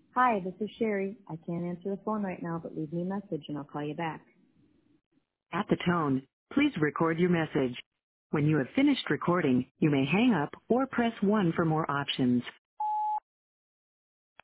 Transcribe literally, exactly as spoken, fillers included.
Hi, this is Sherry. I can't answer the phone right now, but leave me a message and I'll call you back. At the tone, please record your message. When you have finished recording, you may hang up or press one for more options.